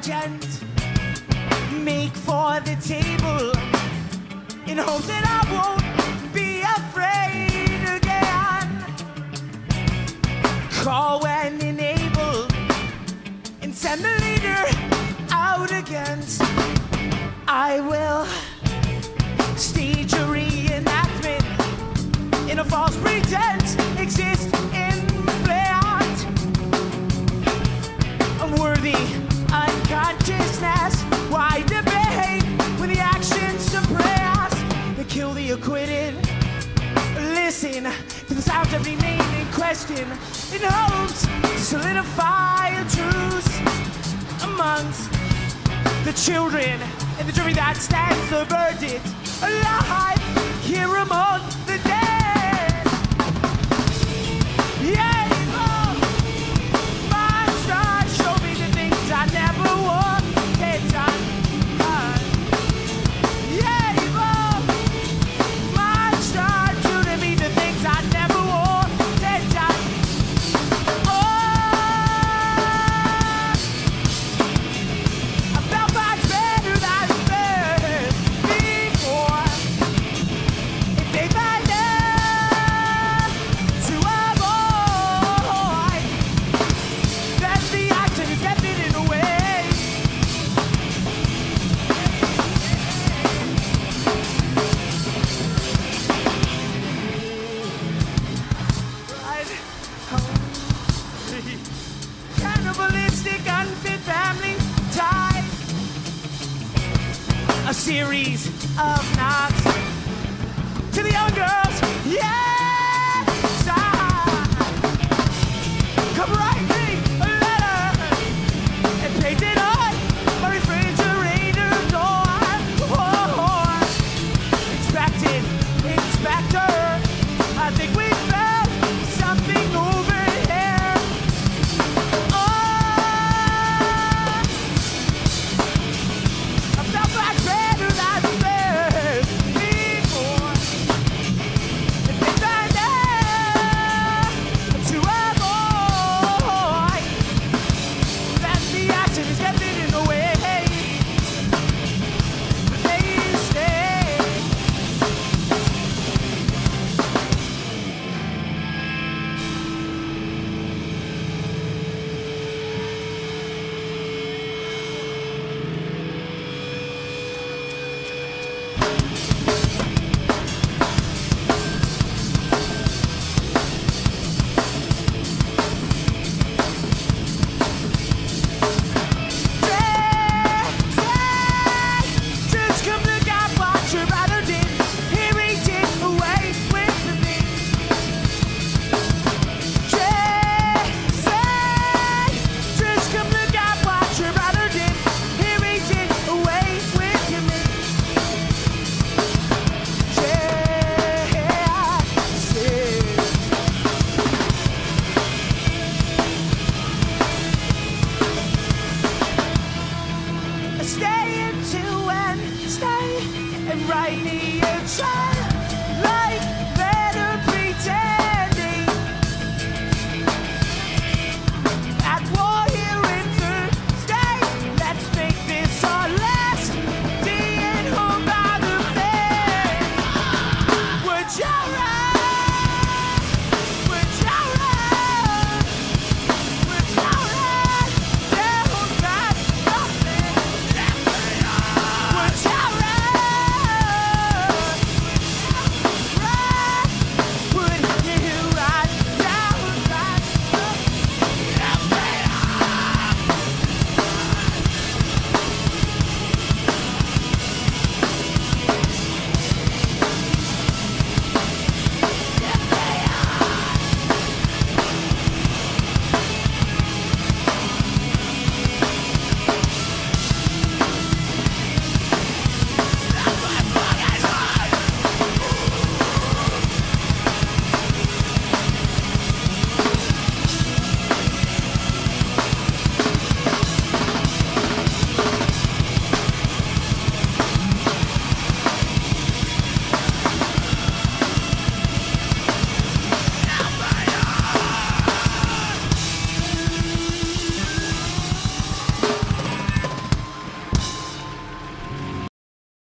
urgent. Make for the table in hopes that I won't be afraid again. Call when enabled and send the leader out against. I will stage a reenactment in a false pretense exists in play art. Unworthy unconsciousness. Why debate when the actions suppress? They kill the acquitted. Listen to the sounds of every name in question in hopes to solidify a truce amongst the children and the jury that stands the verdict alive here among the dead. Yeah, monsters show me the things I never wanted done. Yeah, monsters do to me the things I never wanted done. I felt much better than before. If they find out to avoid, then the action is getting in the way. Right home, cannibalistic, unfit family ties. A series of knocks to the young girls. Yes, come write me a letter and paint it on my refrigerator door. Oh, Inspector, I think we found something over here. Oh, I felt much better than before. If they find out to avoid, that the action is getting in the way. But they stay. Just come look at what your brother did. He reached it away with the thing. Just come look at what your brother did. He reached it away with your me. Stay into and stay and write me a child like better pretending at war here in Thursday. Let's make this our last day at home by the bay. Would you